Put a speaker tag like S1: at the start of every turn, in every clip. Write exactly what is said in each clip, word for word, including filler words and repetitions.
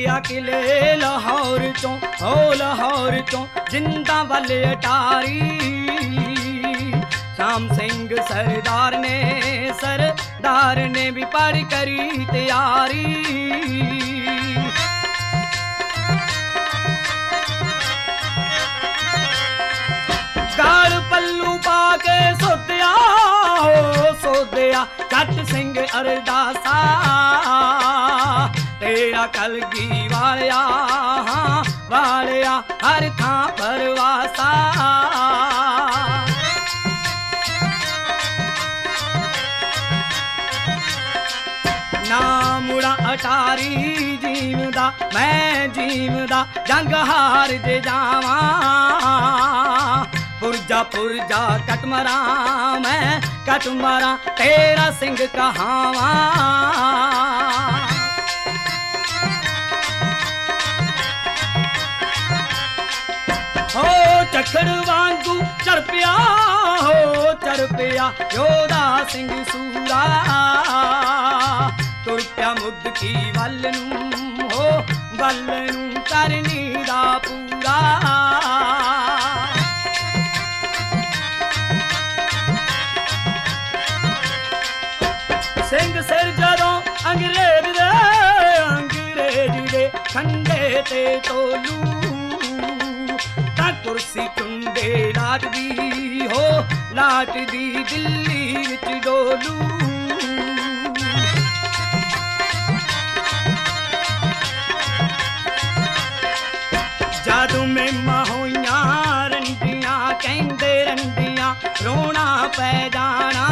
S1: ਗਿਆ ਕਿਲੇ ਲਾਹੌਰ ਚੋਂ ਹੋ ਲਾਹੌਰ ਚੋਂ ਜਿੰਦਾਂ ਵੱਲ ਅਟਾਰੀ शाम सिंह सरदार ने सरदार ने भी पढ़ करी तैयारी गाल पल्लू पाके सोदिया हो सोदिया जट सिंह अरदासा तेरा कलगी वालिया हाँ वालिया हर थां परवासा ना मुड़ा अटारी जीवदा मैं जीवदा जंग हार दे जावा पुरजा पुरजा कट मरा मैं कट मरा तेरा सिंह कहावा हो चखड़ वांगू चढ़ पिया हो चढ़ पिया योधा सिंह सूरा तुर पिया मुद की वल नूं हो वल नूं करनी दा पूरा सिंह सिर जदों अंग्रेज दे अंग्रेज दे खंडे ते तोलू तां कुर्सी कुंडे लाट दी हो लाट दी दिल्ली विच डोलू जादू में माहोइयां रंडियां कहंदे रंडियां रोना पै जाना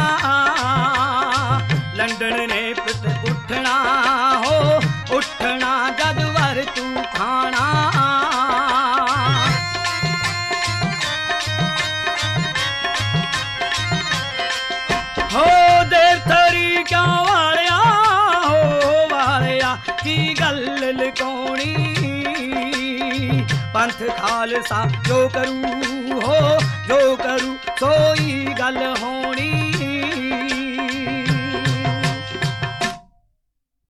S1: लंडन ने पुत उठना हो उठना जद वर तू खाना हो देर थरी क्या वालिया हो वालिया की गल लकोनी पंथ खालसा जो करूं हो जो करूं सोई गल होनी